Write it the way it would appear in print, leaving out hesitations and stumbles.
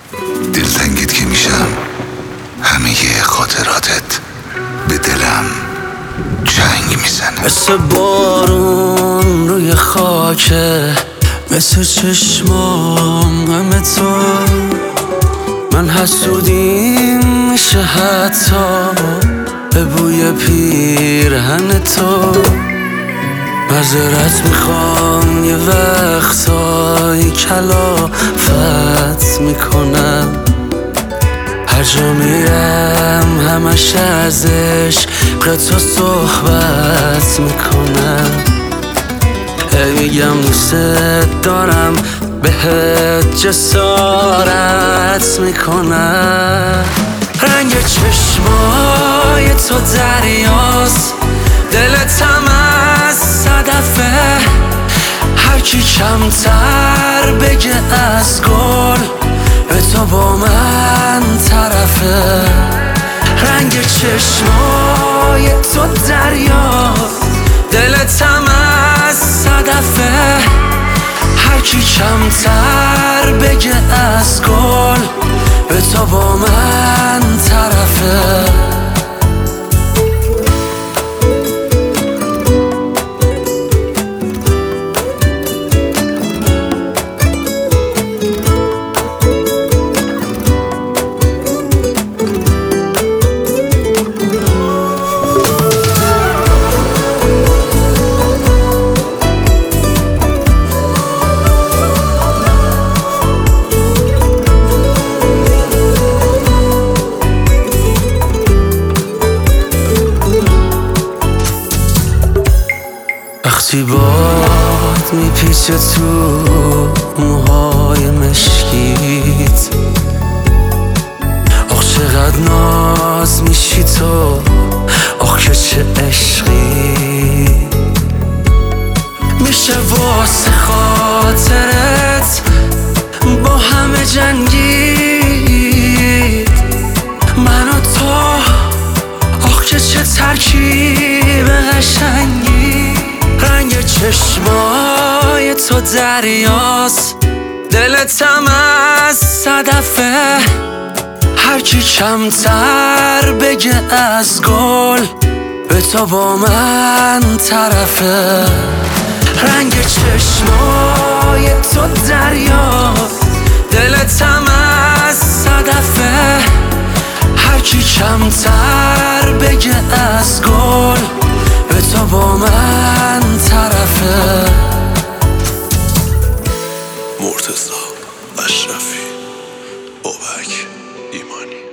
دلتنگت که میشم همه خاطراتت به دلم جنگ میزنه. مثل بارون روی خاکه، مثل چشمام غم تو. من حسودیم میشه حتی به بوی پیرهن تو. معذرت میخوام یه وقتایی کلافت میکنم. هر جا میرم همش از عشق تو صحبت میکنم. میگم دوست دارم بهت جسارت میکنم. رنگ چشمای تو دریاست، دلتم از صدفه. هرکی کمتر بگه از گل به تو با من طرفه. رنگ چشمای تو دریاست، دلتم از صدفه. هرکی کمتر بگه از گل به تو با من طرفه. وقتی باد میپیچه تو موهای مشکیت، آخ چقدر ناز میشی تو، آخ که چه عشقی. میشه واسه خاطرت با همه جنگید، من و تو. آخ که چه ترکیب قشنگی. رنگ چشمای تو دریاست، دلتم از صدفه. هرکی کمتر بگه از گل به تو با من طرفه. رنگ چشمای تو دریاست، دلتم از صدفه. هرکی کمتر بگه از گل به تو با من طرفه. مرتضی اشرفی، بابک ایمانی.